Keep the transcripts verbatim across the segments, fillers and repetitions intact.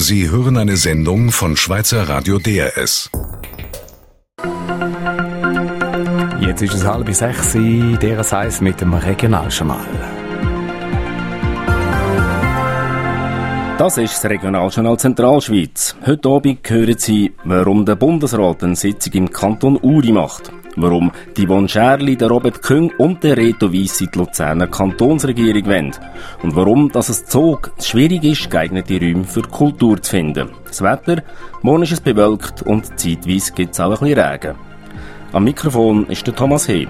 Sie hören eine Sendung von Schweizer Radio D R S. Jetzt ist es halb sechs, der heißt mit dem Regionaljournal. Das ist das Regionaljournal Zentralschweiz. Heute Abend hören Sie, warum der Bundesrat eine Sitzung im Kanton Uri macht. Warum die Yvonne Scherli, der Robert Küng und der Reto Weiss die Luzerner Kantonsregierung wollen. Und warum, dass es Zug schwierig ist, geeignete Räume für Kultur zu finden. Das Wetter, morgen ist es bewölkt und zeitweise gibt es auch ein bisschen Regen. Am Mikrofon ist der Thomas Heb.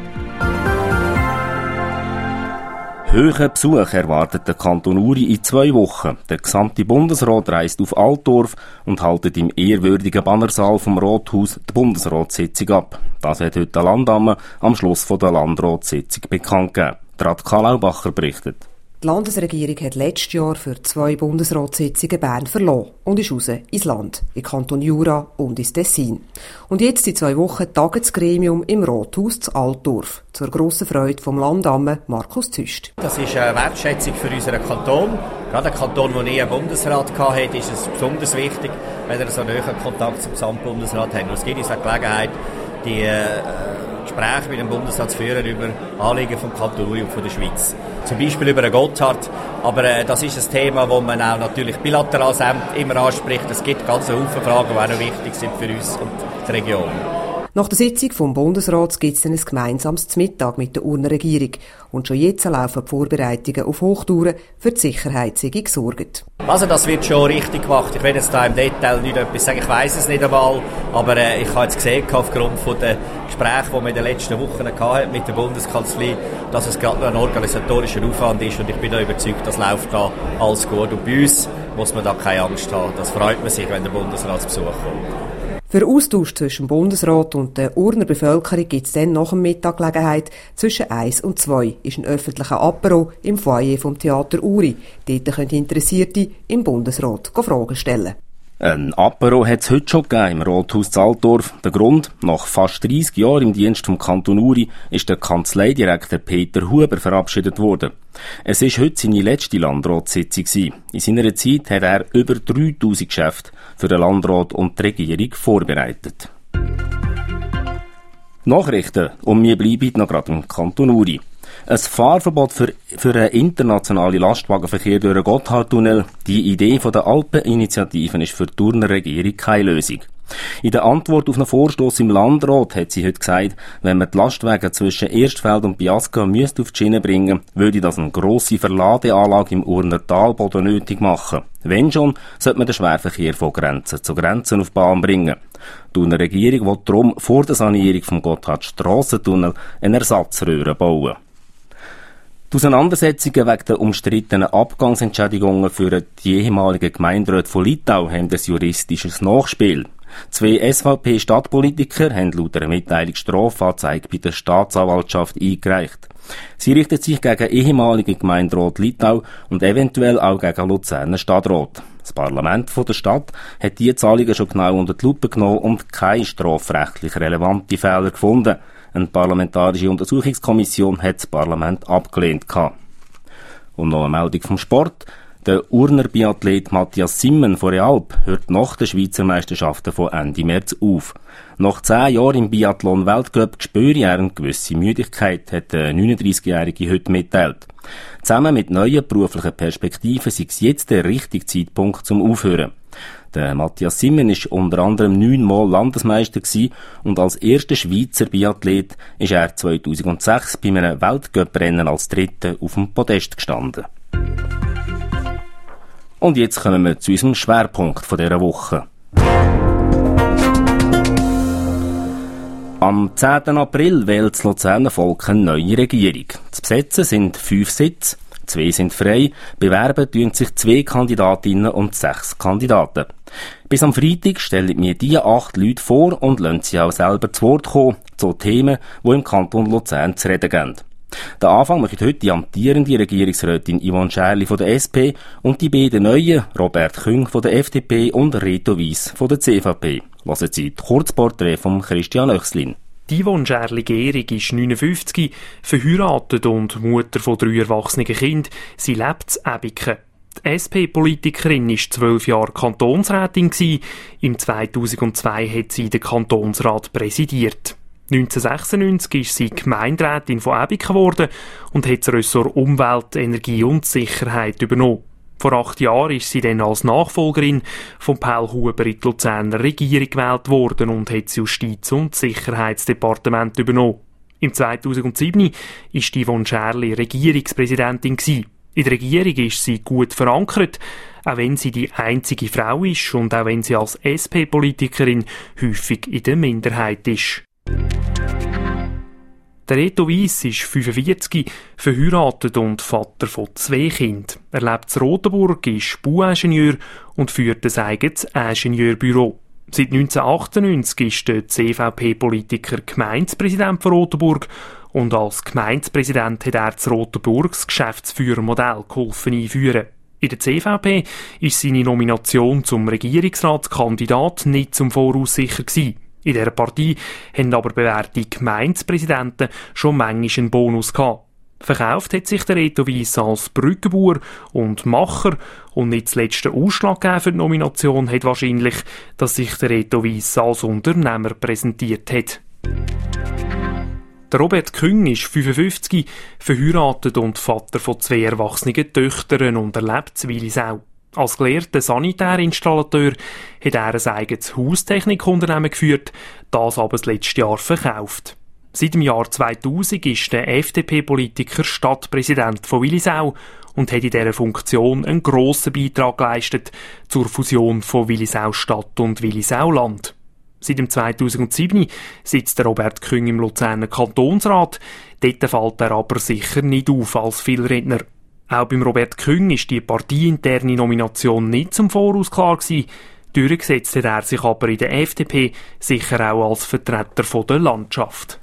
Hohen Besuch erwartet der Kanton Uri in zwei Wochen. Der gesamte Bundesrat reist auf Altdorf und haltet im ehrwürdigen Bannersaal vom Rathaus die Bundesratssitzung ab. Das hat heute der Landamme am Schluss der Landratssitzung bekannt gegeben. Radka Laubacher berichtet. Die Landesregierung hat letztes Jahr für zwei Bundesratssitzungen Bern verloren und ist raus ins Land, in Kanton Jura und ins Tessin. Und jetzt in zwei Wochen tagt das Gremium im Rathaus zu Altdorf, zur grossen Freude vom Landamme Markus Züst. Das ist eine Wertschätzung für unseren Kanton. Gerade ein Kanton, der nie einen Bundesrat hatte, ist es besonders wichtig, wenn er so einen nahen Kontakt zum Gesamtbundesrat hat. Und es gibt uns eine Gelegenheit, die äh, Gespräche mit dem Bundesrat zu führen über Anliegen vom Kanton Uri und von der Schweiz. Zum Beispiel über einen Gotthard. Aber äh, das ist ein Thema, das man auch natürlich bilateral immer anspricht. Es gibt ganz viele Fragen, die auch noch wichtig sind für uns und die Region. Nach der Sitzung vom Bundesrat gibt es dann ein gemeinsames Mittag mit der Urner Regierung. Und schon jetzt laufen die Vorbereitungen auf Hochtouren für die Sicherheit gesorgt. Also das wird schon richtig gemacht. Ich will jetzt da im Detail nicht etwas sagen, ich weiss es nicht einmal. Aber äh, ich habe jetzt gesehen, aufgrund von den Gesprächen, die wir in den letzten Wochen hatten mit der Bundeskanzlei, dass es gerade noch ein organisatorischer Aufwand ist. Und ich bin da überzeugt, das läuft da alles gut. Und bei uns muss man da keine Angst haben. Das freut man sich, wenn der Bundesratsbesuch kommt. Für Austausch zwischen dem Bundesrat und der Urner Bevölkerung gibt es dann nach dem Mittag Gelegenheit. Zwischen eins und zwei ist ein öffentlicher Apero im Foyer vom Theater Uri. Dort können Interessierte im Bundesrat Fragen stellen. Ein Apero hat es heute schon gegeben im Rathaus zu Altdorf. Der Grund, nach fast dreissig Jahren im Dienst vom Kanton Uri ist der Kanzleidirektor Peter Huber verabschiedet worden. Es war heute seine letzte Landratssitzung. In seiner Zeit hat er über dreitausend Geschäfte für den Landrat und die Regierung vorbereitet. Nachrichten, und wir bleiben noch gerade im Kanton Uri. Ein Fahrverbot für, für einen internationalen Lastwagenverkehr durch den Gotthardtunnel. Die Idee von der Alpeninitiativen ist für die Urner Regierung keine Lösung. In der Antwort auf einen Vorstoss im Landrat hat sie heute gesagt, wenn man die Lastwagen zwischen Erstfeld und Biasca müsste auf die Schiene bringen, würde das eine grosse Verladeanlage im Urner Talboden nötig machen. Wenn schon, sollte man den Schwerverkehr von Grenzen zu Grenzen auf die Bahn bringen. Die Urner Regierung will darum vor der Sanierung vom Gotthard-Strassentunnel eine Ersatzröhre bauen. Die Auseinandersetzungen wegen der umstrittenen Abgangsentschädigungen für die ehemaligen Gemeinderäte von Litau haben ein juristisches Nachspiel. Zwei S V P-Stadtpolitiker haben laut einer Mitteilung Strafanzeige bei der Staatsanwaltschaft eingereicht. Sie richtet sich gegen ehemalige Gemeinderat Litau und eventuell auch gegen Luzerner Stadtrat. Das Parlament der Stadt hat diese Zahlungen schon genau unter die Lupe genommen und keine strafrechtlich relevanten Fehler gefunden. Eine parlamentarische Untersuchungskommission hat das Parlament abgelehnt. Und noch eine Meldung vom Sport. Der Urner Biathlet Matthias Simmen von Realp hört nach den Schweizer Meisterschaften von Ende März auf. Nach zehn Jahren im Biathlon-Weltcup spüre er eine gewisse Müdigkeit, hat der neununddreissigjährige heute mitteilt. Zusammen mit neuen beruflichen Perspektiven sei es jetzt der richtige Zeitpunkt zum Aufhören. Der Matthias Simmen ist unter anderem neunmal Landesmeister gewesen und als erster Schweizer Biathlet ist er zweitausendsechs bei einem Weltcuprennen als Dritter auf dem Podest gestanden. Und jetzt kommen wir zu unserem Schwerpunkt von dieser Woche. Am zehnten April wählt das Luzerner Volk eine neue Regierung. Zu besetzen sind fünf Sitze, zwei sind frei, bewerben tun sich zwei Kandidatinnen und sechs Kandidaten. Bis am Freitag stellen mir diese acht Leute vor und lassen sie auch selber zu Wort kommen, zu Themen, die im Kanton Luzern zu reden geben. Den Anfang macht heute die amtierende Regierungsrätin Yvonne Scherli von der S P und die beiden neuen, Robert Küng von der F D P und Reto Weiss von der C V P. Hören Sie das Kurzporträt von Christian Oechslin. Die Yvonne Scherli-Gehrig ist neunundfünfzig, verheiratet und Mutter von drei erwachsenen Kindern. Sie lebt in Ebiken. Die S P-Politikerin war zwölf Jahre Kantonsrätin. Im zweitausendzwei hat sie den Kantonsrat präsidiert. neunzehnhundertsechsundneunzig ist sie Gemeinderätin von Äbiken geworden und hat das Ressort Umwelt, Energie und Sicherheit übernommen. Vor acht Jahren ist sie dann als Nachfolgerin von Paul Huber in die Luzerner Regierung gewählt worden und hat das Justiz- und Sicherheitsdepartement übernommen. Im zweitausendsieben war Yvonne Scherli Regierungspräsidentin gewesen. In der Regierung ist sie gut verankert, auch wenn sie die einzige Frau ist und auch wenn sie als S P-Politikerin häufig in der Minderheit ist. Der Reto Weiss ist fünfundvierzig, verheiratet und Vater von zwei Kindern. Er lebt in Rotenburg, ist Bauingenieur und führt ein eigenes Ingenieurbüro. Seit neunzehnhundertachtundneunzig ist der C V P-Politiker Gemeindepräsident von Rotenburg und als Gemeindepräsident hat er das Rotenburgs Geschäftsführermodell geholfen einführen. In der C V P ist seine Nomination zum Regierungsratskandidat nicht zum Voraus sicher gewesen. In dieser Partei haben aber bewährte Gemeindepräsidenten schon manchmal einen Bonus gehabt. Verkauft hat sich der Reto Weiss als Brückenbauer und Macher und nicht zuletzt der Ausschlag gegeben für die Nomination hat wahrscheinlich, dass sich der Reto Weiss als Unternehmer präsentiert hat. Der Robert Küng ist fünfundfünfzig, verheiratet und Vater von zwei erwachsenen Töchtern und er lebt in Willisau. Als gelehrter Sanitärinstallateur hat er ein eigenes Haustechnikunternehmen geführt, das aber das letzte Jahr verkauft. Seit dem Jahr zweitausend ist der F D P-Politiker Stadtpräsident von Willisau und hat in dieser Funktion einen grossen Beitrag geleistet zur Fusion von Willisau-Stadt und Willisau-Land. Seit dem zweitausendsieben sitzt der Robert Küng im Luzerner Kantonsrat, dort fällt er aber sicher nicht auf als Vielredner. Auch beim Robert Küng ist die parteiinterne Nomination nicht zum Voraus klar gewesen. Durchgesetzt hat er sich aber in der F D P sicher auch als Vertreter von der Landschaft.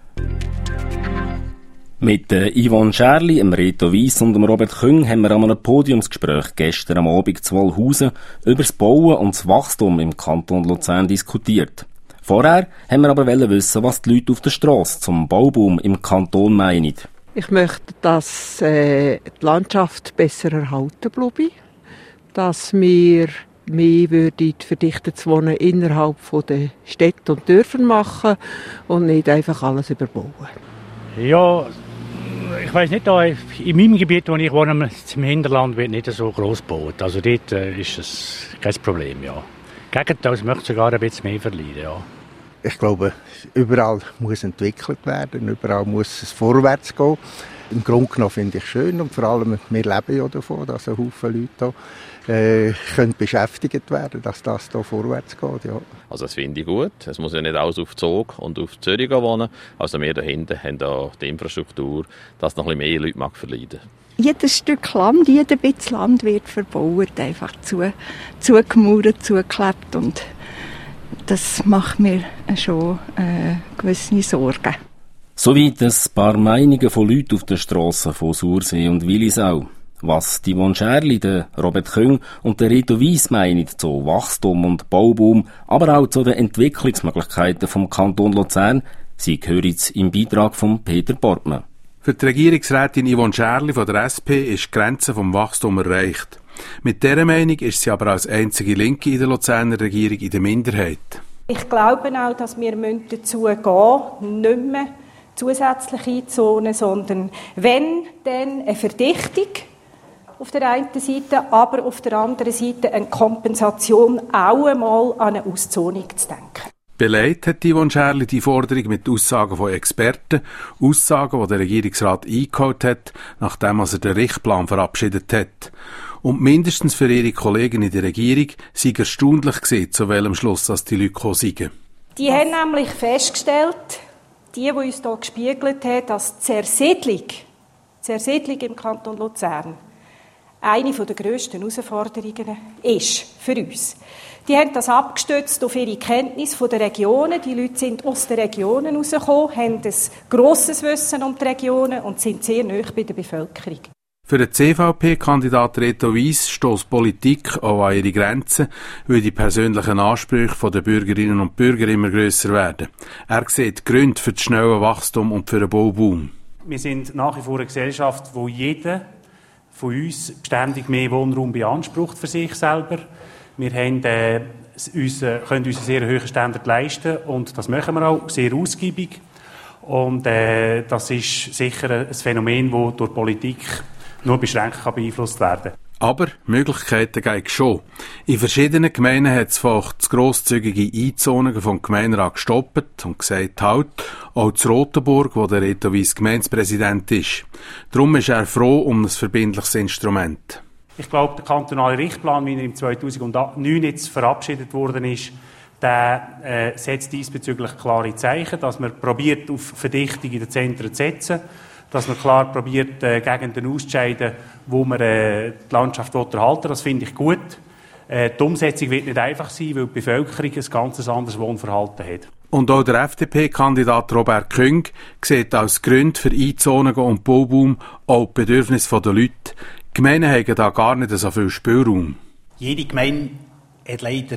Mit äh, Yvonne Scherli, dem Reto Weiss und dem Robert Küng haben wir an einem Podiumsgespräch gestern am Abend zu Wolhausen über das Bauen und das Wachstum im Kanton Luzern diskutiert. Vorher haben wir aber wissen, was die Leute auf der Strasse zum Bauboom im Kanton meinen. Ich möchte, dass äh, die Landschaft besser erhalten bleibt, dass wir mehr würden verdichtetes Wohnen innerhalb der Städte und Dörfer machen und nicht einfach alles überbauen. Ja, ich weiss nicht, da in meinem Gebiet, wo ich wohne, im Hinterland, wird nicht so gross gebaut. Also dort äh, ist es kein Problem, ja. Gegenteil, es möchte sogar ein bisschen mehr verlieren, ja. Ich glaube, überall muss entwickelt werden, überall muss es vorwärts gehen. Im Grunde genommen finde ich es schön und vor allem, wir leben ja davon, dass ein Haufen Leute hier, äh, können beschäftigt werden, dass das hier vorwärts geht. Ja. Also das finde ich gut. Es muss ja nicht alles auf Zug und auf Zürich wohnen. Also wir da hinten haben da die Infrastruktur, dass noch ein bisschen mehr Leute mag verleiden. Jedes Stück Land, jeder bisschen Land wird verbaut, einfach zu, zugemauert, zugeklebt und das macht mir schon äh, gewisse Sorgen. Soweit ein paar Meinungen von Leuten auf der Strasse von Sursee und Willisau. Was die Yvonne Scherli, der Robert Küng und der Reto Weiss meinen zu Wachstum und Bauboom, aber auch zu den Entwicklungsmöglichkeiten vom Kanton Luzern, sie hören jetzt im Beitrag von Peter Portmann. Für die Regierungsrätin Yvonne Scherli von der S P ist die Grenze vom Wachstum erreicht. Mit dieser Meinung ist sie aber als einzige Linke in der Luzerner Regierung in der Minderheit. Ich glaube auch, dass wir dazu gehen, nicht mehr zusätzlich einzuzonen, sondern wenn, dann eine Verdichtung auf der einen Seite, aber auf der anderen Seite eine Kompensation, auch einmal an eine Auszonung zu denken. Beleidigt hat Yvonne Scherli die Forderung mit Aussagen von Experten, Aussagen, die der Regierungsrat eingeholt hat, nachdem er den Richtplan verabschiedet hat. Und mindestens für ihre Kollegen in der Regierung sei erstaunlich gewesen, zu welchem Schluss dass die Leute gekommen seien. Die haben nämlich festgestellt, die, die uns hier gespiegelt haben, dass die Zersiedlung, die Zersiedlung im Kanton Luzern eine der grössten Herausforderungen ist für uns. Die haben das abgestützt auf ihre Kenntnis der Regionen. Die Leute sind aus den Regionen herausgekommen, haben ein grosses Wissen um die Regionen und sind sehr nahe bei der Bevölkerung. Für den C V P-Kandidat Reto Weiss stösst Politik auch an ihre Grenzen, weil die persönlichen Ansprüche der Bürgerinnen und Bürger immer grösser werden. Er sieht Gründe für das schnelle Wachstum und für den Bauboom. Wir sind nach wie vor eine Gesellschaft, wo jeder von uns ständig mehr Wohnraum beansprucht für sich selber. Wir haben, äh, uns, äh, können uns einen sehr hohen Standard leisten und das machen wir auch sehr ausgiebig. Und äh, das ist sicher ein Phänomen, das durch Politik nur beschränkt kann beeinflusst werden kann. Aber Möglichkeiten gibt es schon. In verschiedenen Gemeinden hat es das grosszügige Einzonungen vom Gemeinderat gestoppt und gesagt, halt, auch zu Rotenburg, wo der Reto Wyss Gemeindepräsident ist. Darum ist er froh um ein verbindliches Instrument. Ich glaube, der kantonale Richtplan, wie er im zweitausendneun jetzt verabschiedet worden ist, der äh, setzt diesbezüglich klare Zeichen, dass man probiert, auf Verdichtung in den Zentren zu setzen, dass man klar probiert, äh, Gegenden auszuscheiden, wo man äh, die Landschaft erhalten will. Das finde ich gut. Äh, die Umsetzung wird nicht einfach sein, weil die Bevölkerung ein ganz anderes Wohnverhalten hat. Und auch der F D P-Kandidat Robert Küng sieht als Grund für Einzonungen und Bauboom auch die Bedürfnisse der Leute. Die Gemeinden haben da gar nicht so viel Spielraum. Jede Gemeinde hat leider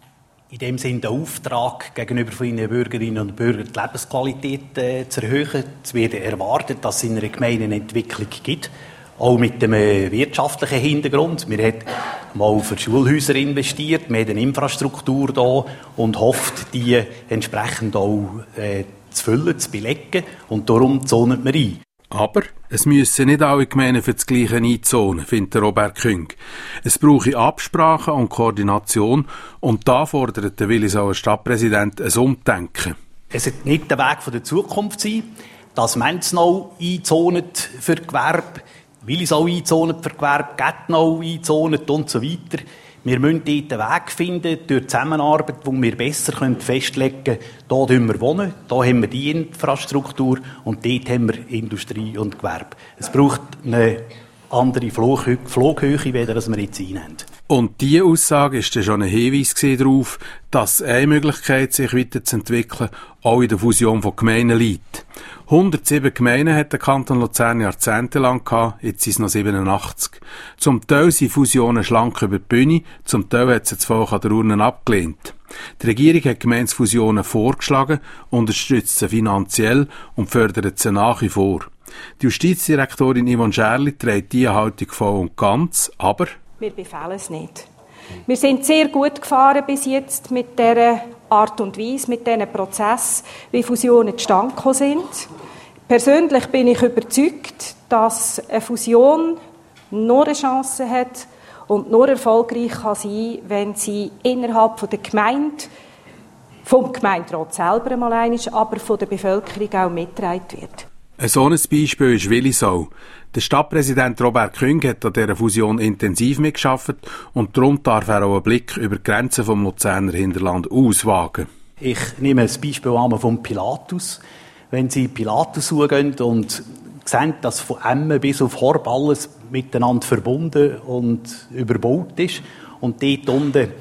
in dem Sinne den Auftrag, gegenüber von ihren Bürgerinnen und Bürgern die Lebensqualität äh, zu erhöhen. Es wird erwartet, dass es in einer Gemeinde eine Entwicklung gibt, auch mit dem äh, wirtschaftlichen Hintergrund. Wir haben mal für Schulhäuser investiert, wir haben eine Infrastruktur da und hofft, die entsprechend auch äh, zu füllen, zu belegen, und darum zonen wir ein. Aber es müssen nicht alle Gemeinden für das Gleiche einzonen, findet Robert Küng. Es brauche Absprachen und Koordination, und da fordert der Willisauer Stadtpräsident ein Umdenken. Es wird nicht der Weg der Zukunft sein, dass Menznau einzonet für Gewerbe, Willisau einzonet für Gewerbe, Gätnau einzonet und so weiter. Wir müssen dort einen Weg finden, durch Zusammenarbeit, wo wir besser festlegen können, da wir wohnen, da haben wir die Infrastruktur und dort haben wir Industrie und Gewerbe. Es braucht eine andere Flughöhe, Flughöhe als wir jetzt haben. Und diese Aussage ist dann schon ein Hinweis darauf, dass eine Möglichkeit, sich weiterzuentwickeln, auch in der Fusion von Gemeinden liegt. hundertsieben Gemeinden hat der Kanton Luzern jahrzehntelang gehabt, jetzt sind es noch siebenundachtzig. Zum Teil sind Fusionen schlank über die Bühne, zum Teil hat sie das Volk an der Urne abgelehnt. Die Regierung hat Gemeindefusionen vorgeschlagen, unterstützt sie finanziell und fördert sie nach wie vor. Die Justizdirektorin Yvonne Scherli trägt diese Haltung voll und ganz, aber wir befehlen es nicht. Wir sind sehr gut gefahren bis jetzt mit dieser Art und Weise, mit diesen Prozessen, wie Fusionen zustande gekommen sind. Persönlich bin ich überzeugt, dass eine Fusion nur eine Chance hat und nur erfolgreich kann sein, wenn sie innerhalb der Gemeinde, vom Gemeinderat selber einmal einmal, aber von der Bevölkerung auch mitgetragen wird. Ein solches Beispiel ist Willisau. Der Stadtpräsident Robert Küng hat an dieser Fusion intensiv mitgearbeitet und darum darf er auch einen Blick über die Grenzen vom Luzerner Hinterland auswagen. Ich nehme das Beispiel einmal vom Pilatus. Wenn Sie Pilatus suchen und sehen, dass von Emmen bis auf Horb alles miteinander verbunden und überbaut ist und dort unten,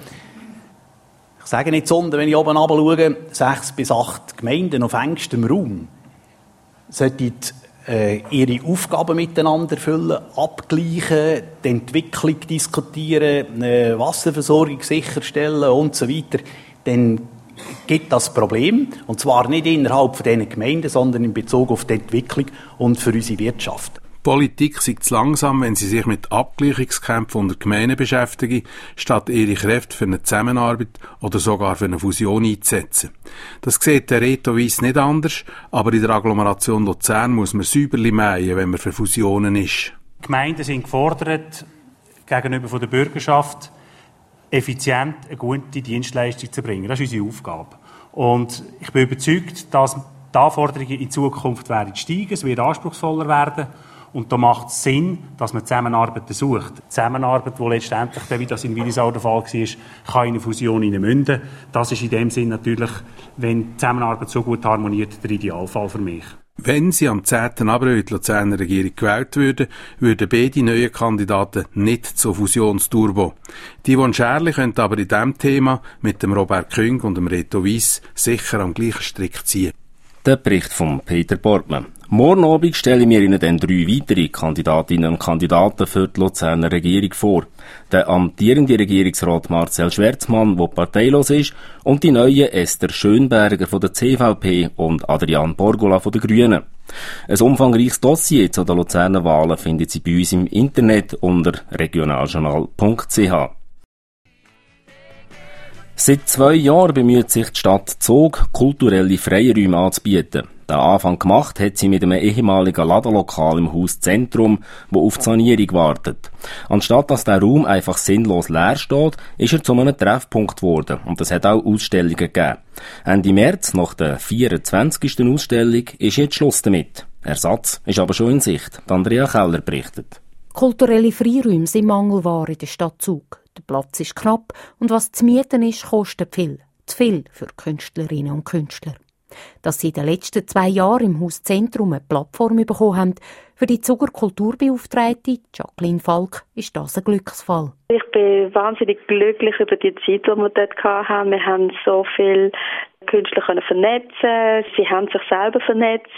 ich sage nicht unten, wenn ich oben runter schaue, sechs bis acht Gemeinden auf engstem Raum, sollten äh, ihre Aufgaben miteinander erfüllen, abgleichen, die Entwicklung diskutieren, äh, Wasserversorgung sicherstellen und so weiter, dann gibt das Problem. Und zwar nicht innerhalb von diesen Gemeinden, sondern in Bezug auf die Entwicklung und für unsere Wirtschaft. Politik sei zu langsam, wenn sie sich mit Abgleichungskämpfen unter Gemeinden beschäftigen, statt ihre Kräfte für eine Zusammenarbeit oder sogar für eine Fusion einzusetzen. Das sieht der Reto Wyss nicht anders, aber in der Agglomeration Luzern muss man säuberlich mähen, wenn man für Fusionen ist. Die Gemeinden sind gefordert, gegenüber von der Bürgerschaft effizient eine gute Dienstleistung zu bringen. Das ist unsere Aufgabe. Und ich bin überzeugt, dass die Anforderungen in Zukunft werden steigen, es wird anspruchsvoller werden. Und da macht es Sinn, dass man Zusammenarbeit sucht. Zusammenarbeit, die letztendlich, wie das in Willisau der Fall war, kann in eine Fusion münden. Das ist in dem Sinn natürlich, wenn die Zusammenarbeit so gut harmoniert, der Idealfall für mich. Wenn sie am zehnten April die Luzerner Regierung gewählt würden, würden beide neuen Kandidaten nicht zur Fusionsturbo. Die Yvonne Scherli könnte aber in diesem Thema mit dem Robert Küng und dem Reto Wyss sicher am gleichen Strick ziehen. Der Bericht von Peter Borgmann. Morgen Abend stellen wir Ihnen dann drei weitere Kandidatinnen und Kandidaten für die Luzerner Regierung vor. Der amtierende Regierungsrat Marcel Schwerzmann, der parteilos ist, und die neue Esther Schönberger von der C V P und Adrian Borgola von den Grünen. Ein umfangreiches Dossier zu den Luzerner Wahlen findet Sie bei uns im Internet unter regionaljournal punkt c h. Seit zwei Jahren bemüht sich die Stadt Zug, kulturelle Freiräume anzubieten. Den Anfang gemacht hat sie mit einem ehemaligen Ladenlokal im Haus Zentrum, wo auf die Sanierung wartet. Anstatt dass der Raum einfach sinnlos leer steht, ist er zu einem Treffpunkt geworden und es hat auch Ausstellungen gegeben. Ende März, nach der vierundzwanzigsten Ausstellung, ist jetzt Schluss damit. Ersatz ist aber schon in Sicht. Andrea Keller berichtet. Kulturelle Freiräume sind Mangelware in der Stadt Zug. Der Platz ist knapp und was zu mieten ist, kostet viel. Zu viel für Künstlerinnen und Künstler. Dass sie in den letzten zwei Jahren im Haus Zentrum eine Plattform bekommen haben, für die Zuger Kulturbeauftragte Jacqueline Falk ist das ein Glücksfall. Ich bin wahnsinnig glücklich über die Zeit, die wir dort hatten. Wir haben so viele Künstler können vernetzen. Sie haben sich selber vernetzt.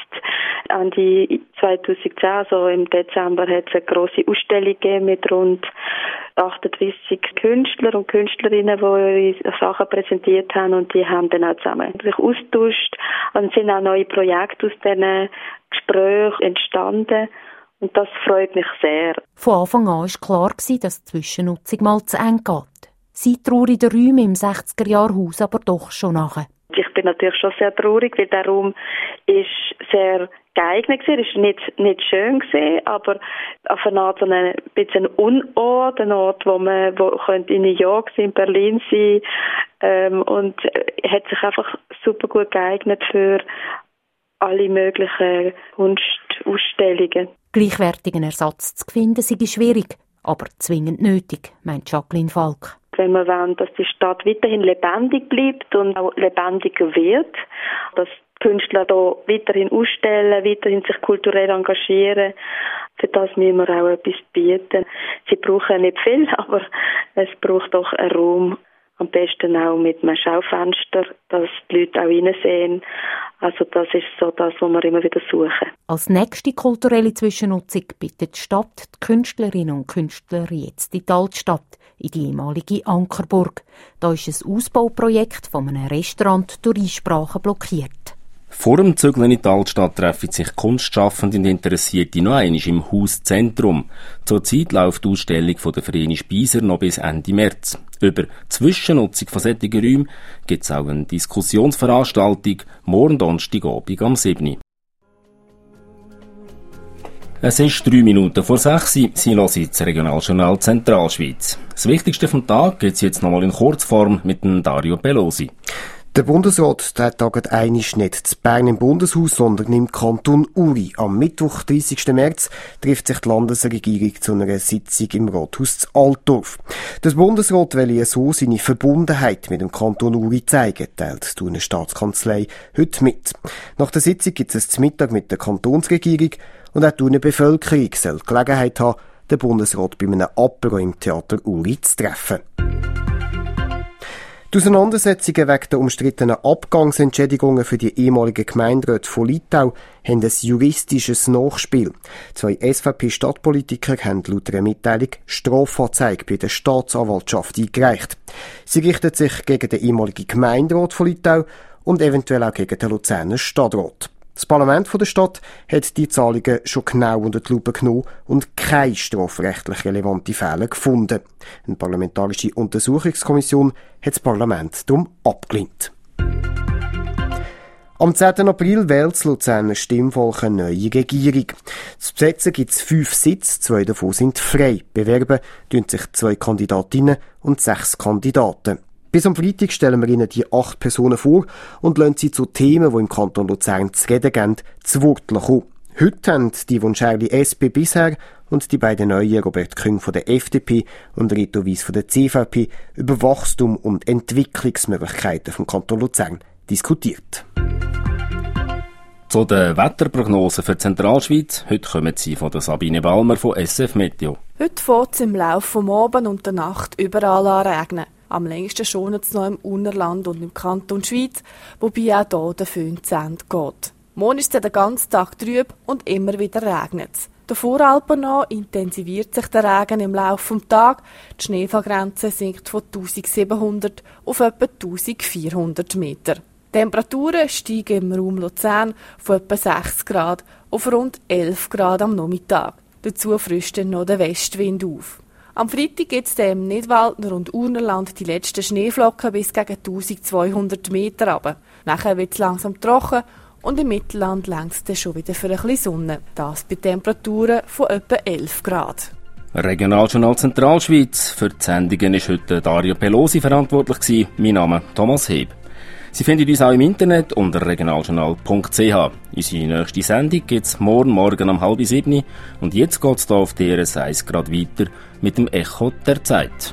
Ende zweitausendzehn, also im Dezember, hat es eine grosse Ausstellung gegeben mit rund achtunddreissig Künstler und Künstlerinnen, die ihre Sachen präsentiert haben, und die haben dann auch zusammen sich austauscht. Und es sind auch neue Projekte aus diesen Gesprächen entstanden. Und das freut mich sehr. Von Anfang an war klar, dass die Zwischennutzung mal zu eng geht. Sie trauen den Räumen im sechziger-Jahr-Haus aber doch schon nach. Ich bin natürlich schon sehr traurig, weil der Raum ist sehr geeignet war. Es war nicht, nicht schön, aber auf eine Art so ein bisschen ein Unort, ein Ort, wo man wo könnte in New York sein, in Berlin sein, ähm, und hat sich einfach super gut geeignet für alle möglichen Kunstausstellungen. Gleichwertigen Ersatz zu finden, sei schwierig, aber zwingend nötig, meint Jacqueline Falk. Wenn wir wollen, dass die Stadt weiterhin lebendig bleibt und auch lebendiger wird, dass die Künstler hier weiterhin ausstellen, weiterhin sich kulturell engagieren, für das müssen wir auch etwas bieten. Sie brauchen nicht viel, aber es braucht doch einen Raum, am besten auch mit einem Schaufenster, dass die Leute auch reinsehen. Also das ist so das, was wir immer wieder suchen. Als nächste kulturelle Zwischennutzung bittet die Stadt die Künstlerinnen und Künstler jetzt in die Altstadt, in die ehemalige Ankerburg. Da ist ein Ausbauprojekt von einem Restaurant durch Einsprachen blockiert. Vor dem Zügeln in die Altstadt treffen sich Kunstschaffende und Interessierte noch einmal im Haus Zentrum. Zurzeit läuft die Ausstellung von der Vreni Speiser noch bis Ende März. Über die Zwischennutzung von solchen Räumen gibt es auch eine Diskussionsveranstaltung morgen Donnerstagabend am siebten Uhr. Es ist drei Minuten vor sechs. Sie hören das Regionaljournal Zentralschweiz. Das Wichtigste vom Tag gibt es jetzt nochmal in Kurzform mit dem Dario Pelosi. Der Bundesrat der taget einmal nicht zu Bern im Bundeshaus, sondern im Kanton Uri. Am Mittwoch, dreißigsten März, trifft sich die Landesregierung zu einer Sitzung im Rathaus zu Altdorf. Der Bundesrat will so seine Verbundenheit mit dem Kanton Uri zeigen, teilt die Thuner Staatskanzlei heute mit. Nach der Sitzung gibt es zum Mittag mit der Kantonsregierung und auch die Thuner Bevölkerung soll die Gelegenheit haben, den Bundesrat bei einem Apero im Theater Uri zu treffen. Die Auseinandersetzungen wegen der umstrittenen Abgangsentschädigungen für die ehemaligen Gemeinderäte von Litau haben ein juristisches Nachspiel. Zwei S V P-Stadtpolitiker haben laut einer Mitteilung Strafanzeige bei der Staatsanwaltschaft eingereicht. Sie richtet sich gegen den ehemaligen Gemeinderat von Litau und eventuell auch gegen den Luzerner Stadtrat. Das Parlament der Stadt hat die Zahlungen schon genau unter die Lupe genommen und keine strafrechtlich relevante Fälle gefunden. Eine parlamentarische Untersuchungskommission hat das Parlament darum abgelehnt. Am zehnten April wählt das Luzerner Stimmvolk eine neue Regierung. Zu besetzen gibt es fünf Sitze, zwei davon sind frei. Bewerben tun sich zwei Kandidatinnen und sechs Kandidaten. Bis am Freitag stellen wir Ihnen die acht Personen vor und lassen sie zu Themen, die im Kanton Luzern zu reden geben, zu Wort kommen. Heute haben die von Scherli S P bisher und die beiden neuen Robert Küng von der F D P und Reto Weiss von der C V P über Wachstum und Entwicklungsmöglichkeiten vom Kanton Luzern diskutiert. Zu den Wetterprognosen für die Zentralschweiz. Heute kommen sie von der Sabine Balmer von S F Meteo. Heute fängt es im Laufe des Abends und der Nacht überall an regnen. Am längsten schont es noch im Unterland und im Kanton Schweiz, wobei auch hier der Föhn zu Ende geht. Morgen ist es den ganzen Tag trüb und immer wieder regnet es. Der Voralpen noch intensiviert sich der Regen im Laufe des Tages. Die Schneefallgrenze sinkt von eintausendsiebenhundert auf etwa eintausendvierhundert Meter. Die Temperaturen steigen im Raum Luzern von etwa sechs Grad auf rund elf Grad am Nachmittag. Dazu frischt dann noch der Westwind auf. Am Freitag gibt es im Nidwaldner und Urnerland die letzten Schneeflocken bis gegen eintausendzweihundert Meter runter. Nachher wird es langsam trocken und im Mittelland längt es dann schon wieder für ein bisschen Sonne. Das bei Temperaturen von etwa elf Grad. Regionaljournal Zentralschweiz. Für die Sendungen war heute Dario Pelosi verantwortlich. Mein Name Thomas Heb. Sie finden uns auch im Internet unter regionaljournal punkt c h. Unsere nächste Sendung gibt es morgen Morgen um halb sieben. Und jetzt geht es hier auf D R S eins gerade weiter mit dem Echo der Zeit.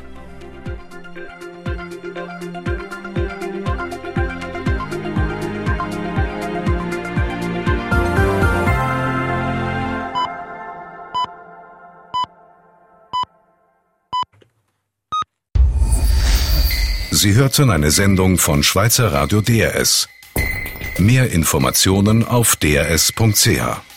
Sie hörten eine Sendung von Schweizer Radio D R S. Mehr Informationen auf d r s punkt c h.